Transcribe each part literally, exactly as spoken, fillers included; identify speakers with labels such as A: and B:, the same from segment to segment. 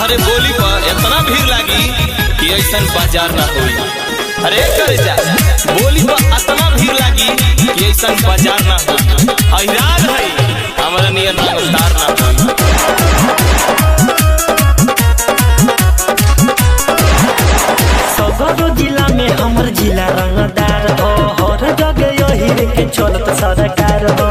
A: अरे बोली पर इतना भीड़ लागी कि ऐसा बाजार ना होई। अरे करे जा बोली पर इतना भीड़ लागी कि ऐसा बाजार ना होई। हैरान है हमारा नियत रंगदार ना होई।
B: सगरो जिला में हमर जिला रंगदार हो, हर जगह यही के चलत सरकार हो।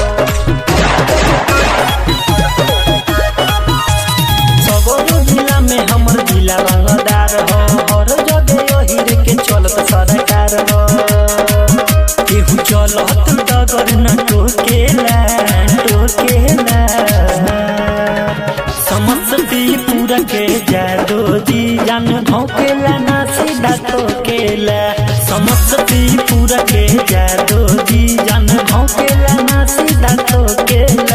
B: सगरो जिला में हमर जिला रंगदार हो, हर जगह यही के चलत सरकार हो। केहू चलत डगर न टोकेला टोकेला। समस्तीपुर के जादू जी जान भौकेला ना सीधा ठोकेला। समस्तीपुर के जादू जी जान भौकेला ना सीधा ठोकेला।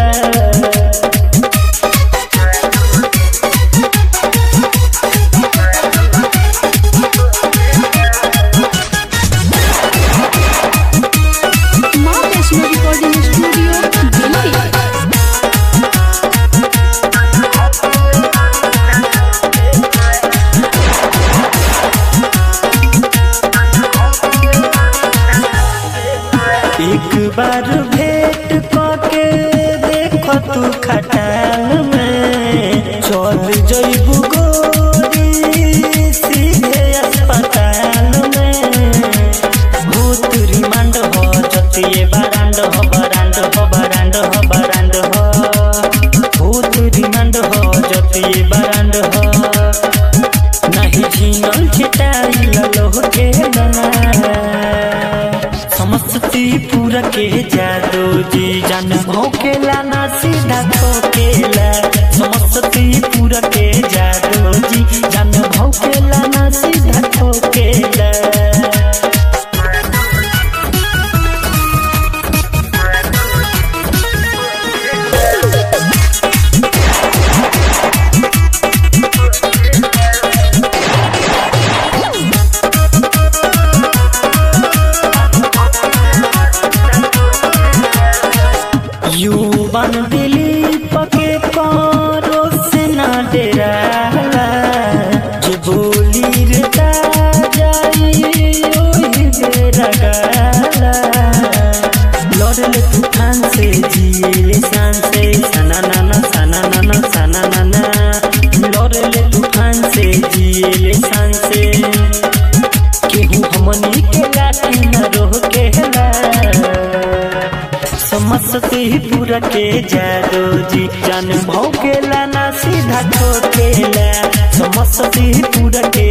C: माँ वैष्णो रिकॉर्डिंग स्टूडियो दिल्ली।
B: एक बार भेंट करके देखो तू खटाल में, चल जइबू गोरी सीधे अस्पताल में। भूत रिमांड हो जतिए बरांड हो बरांड हो बरांड हो बरांड हो। भूत रिमांड हो जतिए बरांड हो। नहीं झीनल छिटाई लोह के बना। समस्तीपुर के जादू जी जान भौकेला ना सीधा ठोकेला। समस्तीपुर के जादू जी जान भौकेला ना सीधा ठोकेला। युवान दिलीप के पारो से ना डराला। जो बोली रे जाई ओही बेरा गाला। लड़ले तूफान से जिए शान से सना नाना सना नाना सना नाना। लड़ले तूफान से जिए शान से केहू हमनी के लाठी न रोकेला। समस्तीपुर के जादू जी जान भौकेला ना सीधा ठोकेला। समस्तीपुर के